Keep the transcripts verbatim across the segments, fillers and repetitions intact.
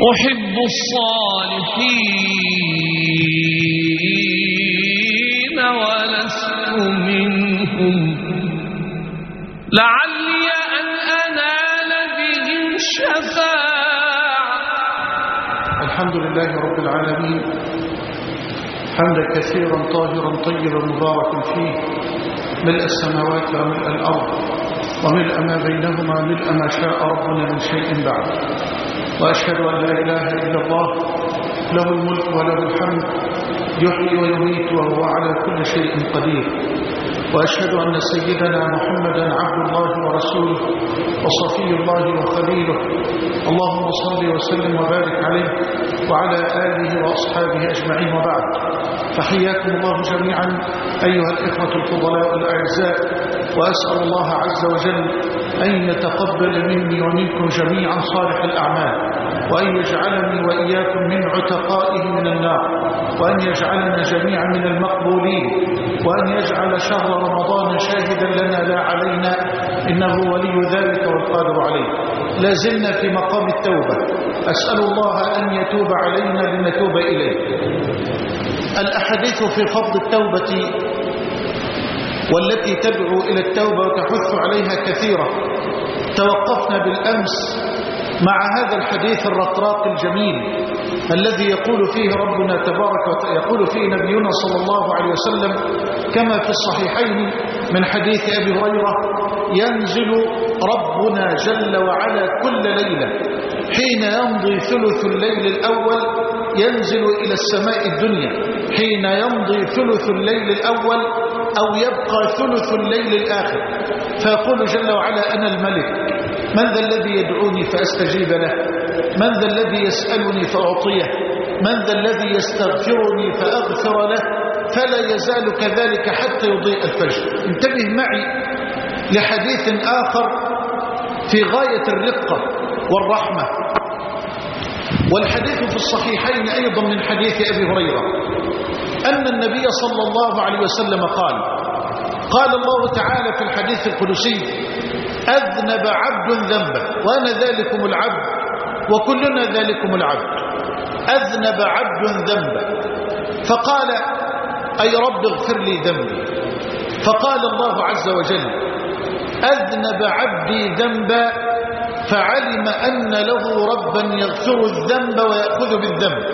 أحب الصالحين ولست منهم لعلي أن أنال بهم شفاعة. الحمد لله رب العالمين حمدا كثيرا طاهرا طيبا مباركا فيه، ملء السماوات وملء الأرض وملء ما بينهما ملء ما شاء ربنا من شيء بعد. وأشهد أن لا إله إلا الله له الملك وله الحمد يحيي ويميت وهو على كل شيء قدير. وأشهد أن سيدنا محمدا عبد الله ورسوله وصفي الله وخليله، اللهم صل وسلم وبارك عليه وعلى آله وأصحابه أجمعين، وبعد. فحياكم الله جميعا أيها الإخوة الفضلاء الأعزاء، وأسأل الله عز وجل أن يتقبل مني ومنكم جميعا صالح الأعمال، وأن يجعلني وإياكم من عتقائه من النار، وأن يجعلنا جميعا من المقبولين، وأن يجعل شهر رمضان شاهدا لنا لا علينا، إنه ولي ذلك والقادر عليه. لا زلنا في مقام التوبة، أسأل الله أن يتوب علينا لنتوب إليه. الأحاديث في فضل التوبة والتي تدعو إلى التوبة وتحث عليها كثيرة. توقفنا بالأمس مع هذا الحديث الرقراق الجميل الذي يقول فيه ربنا تبارك وتعالى، يقول فيه نبينا صلى الله عليه وسلم كما في الصحيحين من حديث أبي هريرة: ينزل ربنا جل وعلا كل ليلة حين يمضي ثلث الليل الأول، ينزل إلى السماء الدنيا حين يمضي ثلث الليل الأول أو يبقى ثلث الليل الآخر، فيقول جل وعلا: أنا الملك، من ذا الذي يدعوني فأستجيب له؟ من ذا الذي يسألني فأعطيه؟ من ذا الذي يستغفرني فأغفر له؟ فلا يزال كذلك حتى يضيء الفجر. انتبه معي لحديث آخر في غاية الرقة والرحمة، والحديث في الصحيحين أيضا من حديث أبي هريرة أن النبي صلى الله عليه وسلم قال: قال الله تعالى في الحديث القدسي: أذنب عبد ذنبا وأنا ذلكم العبد وكلنا ذلكم العبد. أذنب عبد ذنبا فقال: أي رب اغفر لي ذنبي. فقال الله عز وجل: أذنب عبدي ذنبا فعلم أن له ربا يغفر الذنب ويأخذ بالذنب.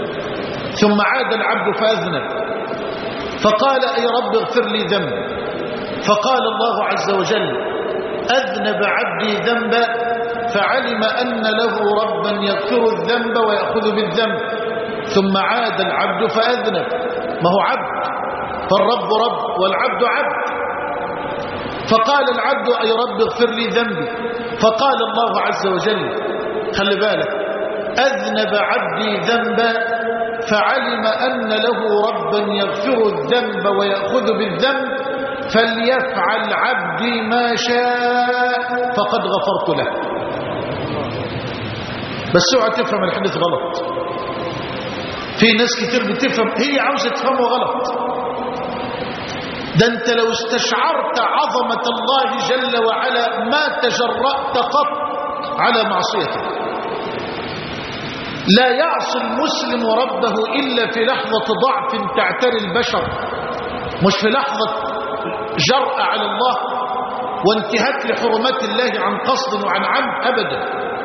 ثم عاد العبد فأذنب فقال: أي رب اغفر لي ذنبي. فقال الله عز وجل: أذنب عبدي ذنبا فعلم أن له ربا يغفر الذنب ويأخذ بالذنب. ثم عاد العبد فأذنب، ما هو عبد، فالرب رب والعبد عبد. فقال العبد: أي رب اغفر لي ذنبي. فقال الله عز وجل: خلي بالك، أذنب عبدي ذنبا فعلم أن له ربا يغفر الذنب ويأخذ بالذنب، فليفعل عبدي ما شاء فقد غفرت له. بس اوعى تفهم الحديث غلط، في ناس كتير بتفهم، هي عاوزة تفهمه غلط. ده انت لو استشعرت عظمة الله جل وعلا ما تجرأت قط على معصيته. لا يعصي المسلم ربه إلا في لحظة ضعف تعتري البشر، مش في لحظة جرأة على الله وانتهاك لحرمات الله عن قصد وعن عمد أبدا.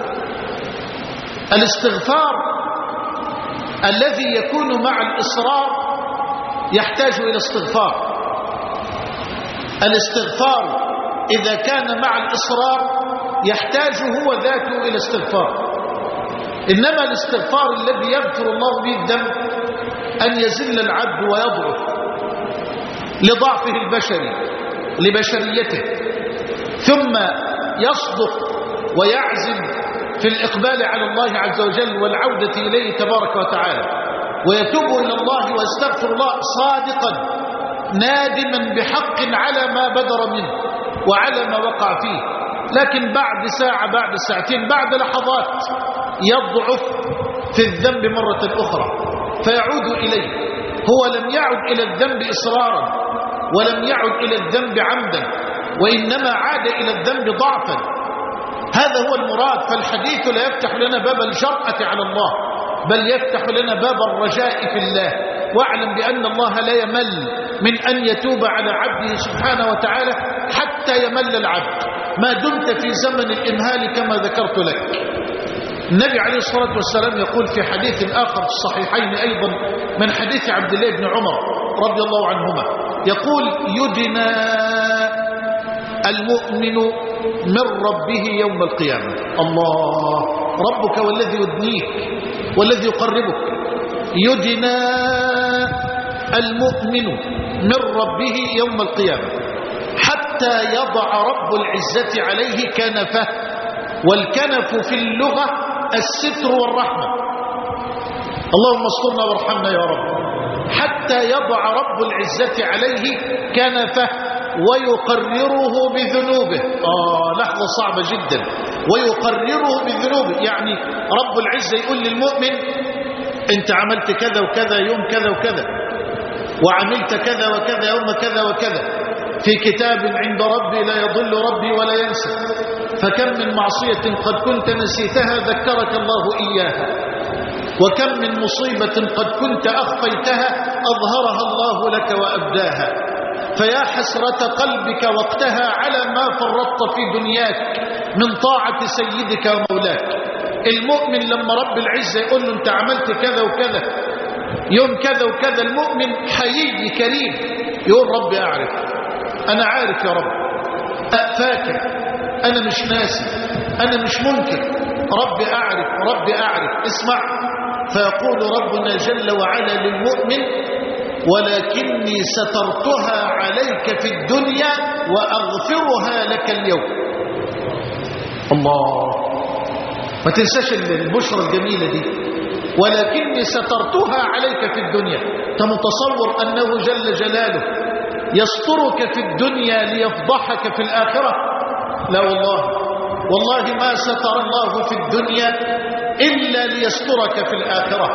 الاستغفار الذي يكون مع الإصرار يحتاج إلى استغفار. الاستغفار إذا كان مع الإصرار يحتاج هو ذاته إلى استغفار. إنما الاستغفار الذي يغفر الله به الذنب أن يزل العبد ويضعف لضعفه البشري لبشريته، ثم يصدق ويعزم في الإقبال على الله عز وجل والعودة إليه تبارك وتعالى، ويتوب إلى الله ويستغفر الله صادقا نادما بحق على ما بدر منه وعلى ما وقع فيه. لكن بعد ساعة، بعد ساعتين، بعد لحظات يضعف في الذنب مرة أخرى فيعود إليه. هو لم يعد إلى الذنب إصرارا ولم يعد إلى الذنب عمدا، وإنما عاد إلى الذنب ضعفا. هذا هو المراد. فالحديث لا يفتح لنا باب الجرأة على الله، بل يفتح لنا باب الرجاء في الله. واعلم بأن الله لا يمل من أن يتوب على عبده سبحانه وتعالى حتى يمل العبد ما دمت في زمن الإمهال كما ذكرت لك. النبي عليه الصلاة والسلام يقول في حديث آخر في الصحيحين أيضا من حديث عبد الله بن عمر رضي الله عنهما، يقول: يدنى المؤمن من ربه يوم القيامة. الله، ربك والذي يدنيك والذي يقربك. يدنى المؤمن من ربه يوم القيامة حتى يضع رب العزة عليه كنفه، والكنف في اللغة الستر والرحمة. اللهم استرنا وارحمنا يا رب. حتى يضع رب العزة عليه كنفه ويقرره بذنوبه. آه لحظة صعبة جدا. ويقرره بذنوبه، يعني رب العزة يقول للمؤمن: انت عملت كذا وكذا يوم كذا وكذا، وعملت كذا وكذا يوم كذا وكذا، في كتاب عند ربي لا يضل ربي ولا ينسى، فكم من معصية قد كنت نسيتها ذكرك الله إياها، وكم من مصيبة قد كنت أخفيتها أظهرها الله لك وأبداها، فيا حسرة قلبك وقتها على ما فرطت في دنياك من طاعة سيدك ومولاك. المؤمن لما رب العزة يقول له انت عملت كذا وكذا يوم كذا وكذا، المؤمن حيي كريم يقول: ربي أعرف، أنا عارف يا رب، فاكر، أنا مش ناسي، أنا مش منكر، ربي أعرف، ربي أعرف. اسمع، فيقول ربنا جل وعلا للمؤمن: ولكني سترتها عليك في الدنيا وأغفرها لك اليوم. الله، ما تنساش البشرة الجميلة دي، ولكني سترتها عليك في الدنيا. تمتصور أنه جل جلاله يسترك في الدنيا ليفضحك في الآخرة؟ لا والله، والله ما ستر الله في الدنيا إلا ليسترك في الآخرة.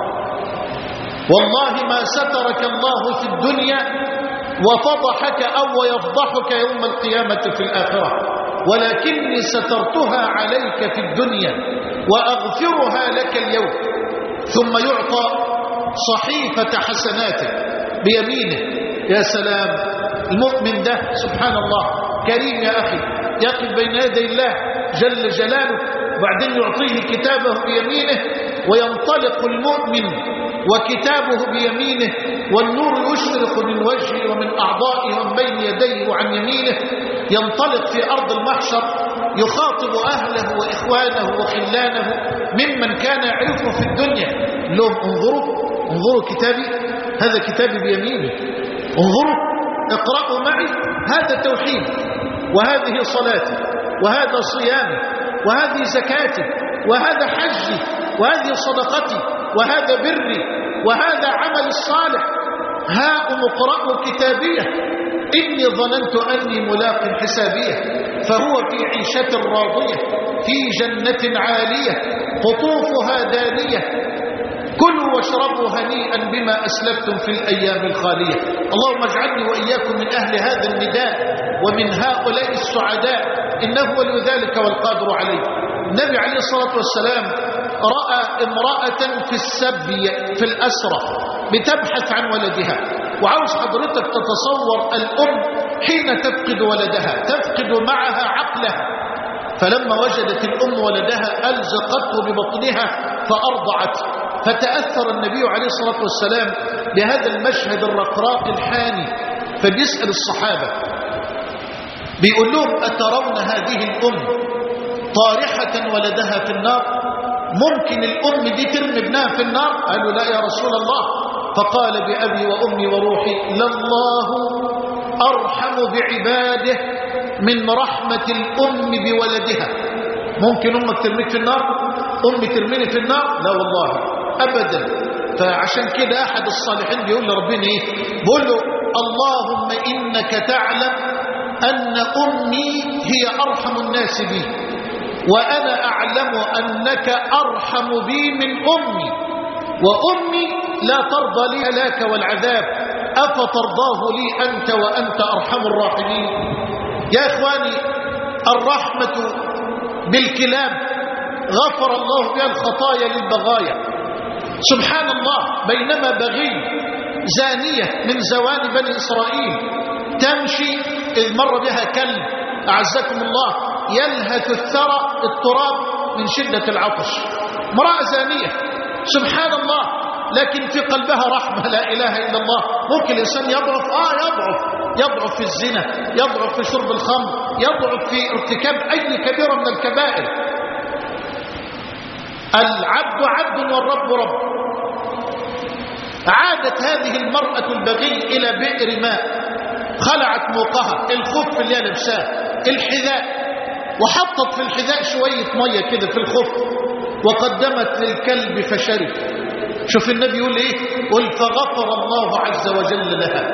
والله ما سترك الله في الدنيا وفضحك أو يفضحك يوم القيامة في الآخرة. ولكني سترتها عليك في الدنيا وأغفرها لك اليوم. ثم يعطى صحيفة حسناته بيمينه. يا سلام، المؤمن ده سبحان الله كريم يا أخي، يقف بين يدي الله جل جلاله، وبعدين يعطيه كتابه بيمينه، وينطلق المؤمن وكتابه بيمينه، والنور يشرق من وجهه ومن أعضائه ومن بين يديه وعن يمينه. ينطلق في أرض المحشر يخاطب أهله وإخوانه وخلانه ممن كان يعرفه في الدنيا، لهم: انظروا انظروا كتابي، هذا كتابي بيميني، انظروا اقرأوا معي، هذا توحيد، وهذه صلاتي، وهذا صيامي، وهذه زكاتي، وهذا حجي، وهذه صدقتي، وهذا بري، وهذا عمل الصالح. هاؤم اقرأوا كتابيه إني ظننت أني ملاق حسابيه. فهو في عيشة راضية في جنة عالية قطوفها دانية، كلوا واشربوا هنيئا بما أسلفتم في الأيام الخالية. اللهم اجعلني وإياكم من أهل هذا النداء ومن هؤلاء السعداء، إنه ولي ذلك والقادر عليه. النبي عليه الصلاة والسلام رأى امرأة في السبي في الأسرة بتبحث عن ولدها، وعاوز حضرتك تتصور الأم حين تفقد ولدها تفقد معها عقلها، فلما وجدت الأم ولدها ألزقته ببطنها فأرضعته. فتأثر النبي عليه الصلاة والسلام بهذا المشهد الرقراق الحاني، فبيسأل الصحابة بيقول لهم: أترون هذه الأم طارحة ولدها في النار؟ ممكن الأم دي ترمي ابنها في النار؟ قالوا: لا يا رسول الله. فقال: بأبي وأمي وروحي لله أرحم بعباده من رحمة الأم بولدها. ممكن أمك ترميك في النار؟ أمي ترميني في النار؟ لا والله أبدا. فعشان كده أحد الصالحين بيقول لربنا إيه؟ بيقول له: اللهم إنك تعلم أن أمي هي أرحم الناس بي، وأنا أعلم أنك أرحم بي من أمي، وأمي لا ترضى لي هلاك والعذاب، أفترضاه لي أنت وأنت أرحم الراحمين؟ يا إخواني، الرحمة بالكلاب غفر الله بها الخطايا للبغايا. سبحان الله، بينما بغي زانية من زوان بني إسرائيل تمشي إذ مر بها كلب أعزكم الله يلهث الثرى التراب من شدة العطش، امرأة زانية سبحان الله، لكن في قلبها رحمة لا إله إلا الله. ممكن الإنسان يضعف آه يضعف يضعف في الزنا، يضعف في شرب الخمر، يضعف في ارتكاب أي كبيرة من الكبائر. العبد عبد والرب رب. عادت هذه المرأة البغي إلى بئر ماء، خلعت موقها الخف اللي لابساه الحذاء، وحطت في الحذاء شوية مية كده في الخف، وقدمت للكلب فشرب. شوف النبي يقول ايه؟ قل فغفر الله عز وجل لها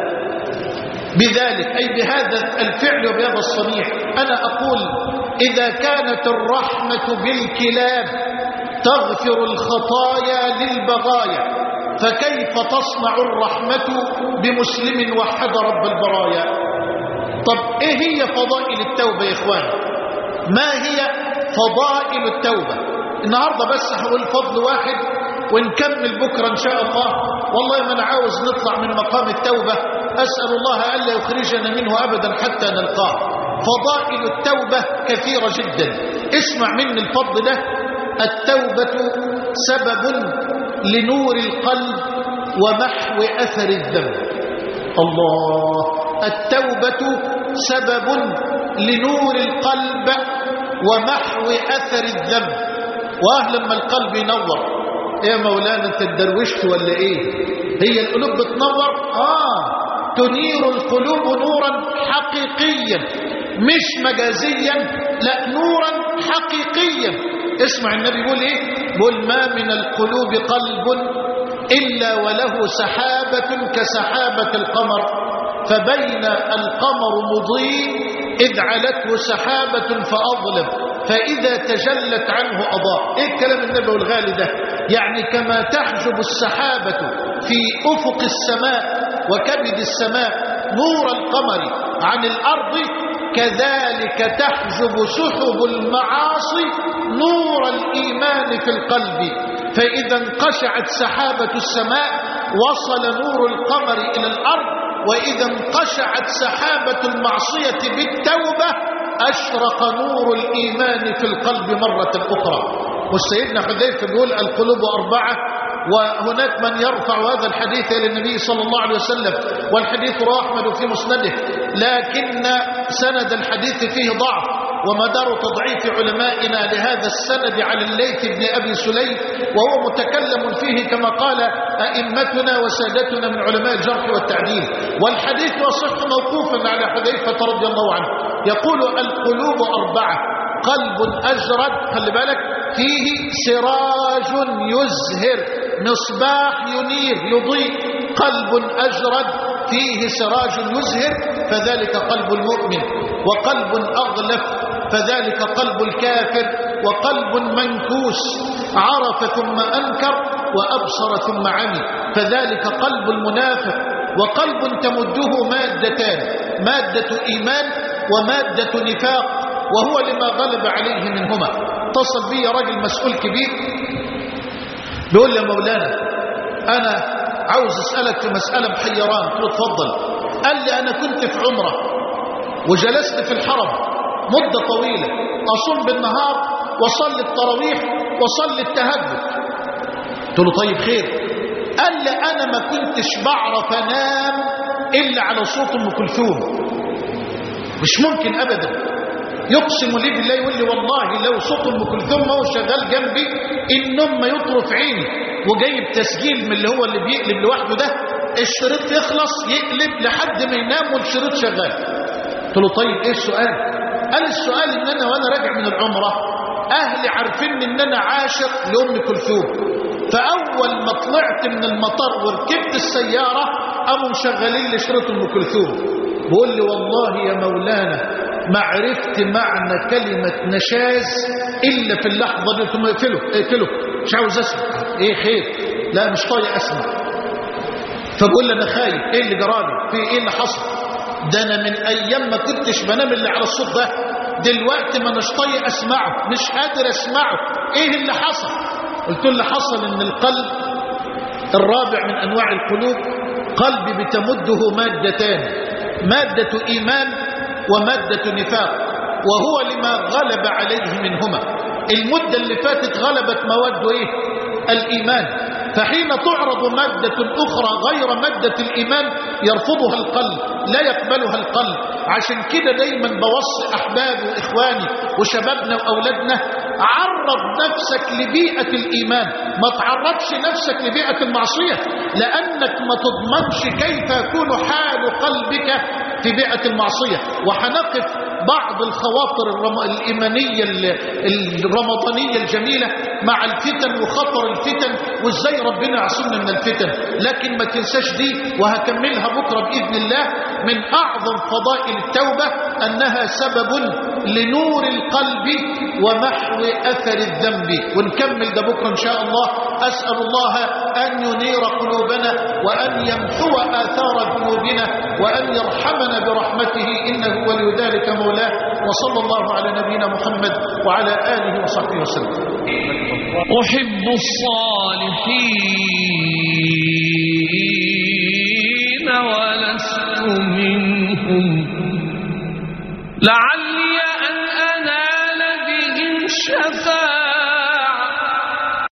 بذلك، أي بهذا الفعل وبهذا الصنيع. أنا أقول إذا كانت الرحمة بالكلاب تغفر الخطايا للبغايا، فكيف تصنع الرحمة بمسلم وحد رب البرايا؟ طب ايه هي فضائل التوبة يا إخوان؟ ما هي فضائل التوبة؟ النهاردة بس هقول فضل واحد ونكمل بكرة إن شاء الله. والله ما أنا عاوز نطلع من مقام التوبة، أسأل الله ألا يخرجنا منه أبدا حتى نلقاه. فضائل التوبة كثيرة جدا، اسمع مني الفضل ده. التوبة سبب لنور القلب ومحو أثر الذنب. الله، التوبة سبب لنور القلب ومحو أثر الذنب. واه لما القلب ينور. يا مولانا انت اتدروشت ولا ايه؟ هي القلوب بتنور؟ اه تنير القلوب نورا حقيقيا مش مجازيا، لا نورا حقيقيا. اسمع النبي يقول ايه؟ يقول ما من القلوب قلب الا وله سحابة كسحابة القمر، فبين القمر مضيء إذ علته سحابة فأظلم، فإذا تجلت عنه أضاء. إيه الكلام النبوي الغالي ده؟ يعني كما تحجب السحابة في أفق السماء وكبد السماء نور القمر عن الأرض، كذلك تحجب سحب المعاصي نور الإيمان في القلب، فإذا انقشعت سحابة السماء وصل نور القمر إلى الأرض، وإذا انقشعت سحابة المعصية بالتوبة أشرق نور الإيمان في القلب مرة أخرى. والسيدنا حذيفة يقول القلوب أربعة، وهناك من يرفع هذا الحديث إلى النبي صلى الله عليه وسلم، والحديث رواه أحمد في مسنده، لكن سند الحديث فيه ضعف، ومدار تضعيف علمائنا لهذا السند على الليث بن أبي سليم، وهو متكلم فيه كما قال أئمتنا وسادتنا من علماء الجرح والتعديل. والحديث يصح موقوفا على حذيفة رضي الله عنه، يقول القلوب أربعة: قلب أجرد، خلي بالك، فيه سراج يزهر، مصباح ينير يضيء. قلب أجرد فيه سراج يزهر، فذلك قلب المؤمن. وقلب أغلف، فذلك قلب الكافر. وقلب منكوس، عرف ثم أنكر وأبصر ثم عمي، فذلك قلب المنافق. وقلب تمده مادتان، مادة إيمان ومادة نفاق، وهو لما غلب عليه منهما. اتصل بي راجل مسؤول كبير بيقول يا مولانا أنا عاوز أسألك في مسألة محيران. قلت له اتفضل. قال لي أنا كنت في عمرة وجلست في الحرم مدة طويلة، أصوم بالنهار وصلي التراويح وصلي التهجد. قلت له طيب خير. قال لي أنا ما كنتش بعرف أنام إلا على صوت أم كلثوم، مش ممكن أبدا. يقسم لي بالله، يقول لي والله لو صوت ام كلثوم ما هو شغال جنبي النوم ما يطرف عيني، وجايب تسجيل من اللي هو اللي بيقلب لوحده ده، الشريط يخلص يقلب لحد ما ينام والشريط شغال. قلت له طيب ايه السؤال؟ قال السؤال ان انا وانا راجع من العمره اهلي عارفين ان انا عاشق لام كلثوم، فاول ما طلعت من المطار وركبت السياره قاموا مشغلين لي شريط ام كلثوم. بقول لي والله يا مولانا ما عرفت معنى كلمة نشاز إلا في اللحظة دي. ثم اقفله اقفله مش عاوز أسمع. إيه خير؟ لا مش طايق أسمع. فبقول لي أنا خايف. إيه اللي جرالي؟ في إيه اللي حصل؟ ده أنا من أيام ما كنتش بنام اللي على الصوت ده، دلوقتي ما نش طايق اسمعه، مش قادر اسمعه. ايه اللي حصل؟ قلت له اللي حصل ان القلب الرابع من انواع القلوب قلب بتمده مادتان، مادة ايمان ومادة نفاق، وهو لما غلب عليه منهما. المدة اللي فاتت غلبت مواد ايه؟ الايمان. فحين تعرض مادة اخرى غير مادة الايمان يرفضها القلب، لا يقبلها القلب. عشان كده دايما بوصي احبابي واخواني وشبابنا واولادنا، عرض نفسك لبيئة الايمان، ما تعرضش نفسك لبيئة المعصية، لانك ما تضمنش كيف يكون حال قلبك في بيئة المعصية. وحنقف بعض الخواطر الإيمانية الرمضانية الجميلة مع الفتن وخطر الفتن وازاي ربنا يعصمنا من الفتن. لكن ما تنساش دي، وهكملها بكرة بإذن الله، من أعظم فضائل التوبة أنها سبب لنور القلب ومحو أثر الذنب. ونكمل ده بكرة إن شاء الله. أسأل الله أن ينير قلوبنا وأن يمحو آثار ذنوبنا وأن يرحمنا برحمته، إنه ولي ذلك مولاه. وصلى الله على نبينا محمد وعلى آله وصحبه وسلم. أحب الصالحين ولست منهم لعل